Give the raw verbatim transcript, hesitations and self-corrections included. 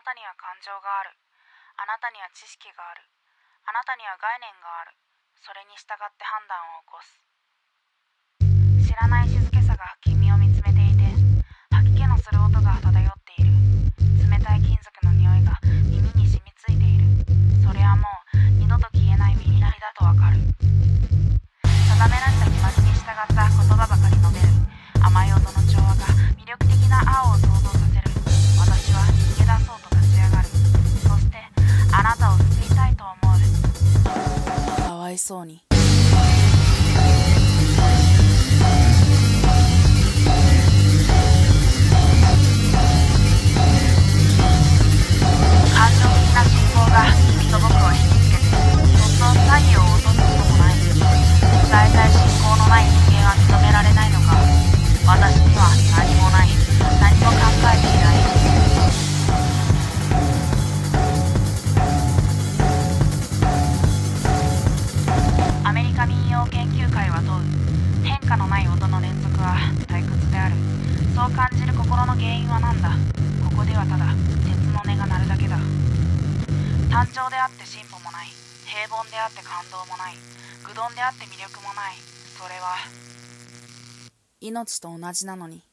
なたには感情がある。あなたには知識がある。あなたには概念がある。それに従って判断を起こす。知らない静けさが君を見つめていて、吐き気のする音が漂っている。冷たい金属の匂いが耳に染みついている。それはもう二度と消えない耳鳴りだとわかる。定められた決まりに従った言葉ばかり述べる。甘い音の調和が魅力的な青を想像させる。私は逃げ出そうと立ち上がる。そしてあなたを救いたいと思う。かわいそうに。感情的な信仰が君と僕を引きつけて、そっと太陽を落とすこともない。伝えたい信仰のない人間は認められないのか。私には何もない。何も考えていない。アメリカ民謡研究会は問う。変化のない音の連続は退屈である。そう感じる心の原因は何だ。ここではただ鉄の音が鳴るだけだ。単調であって進歩もない。平凡であって感動もない。愚鈍であって魅力もない。それは命と同じなのに。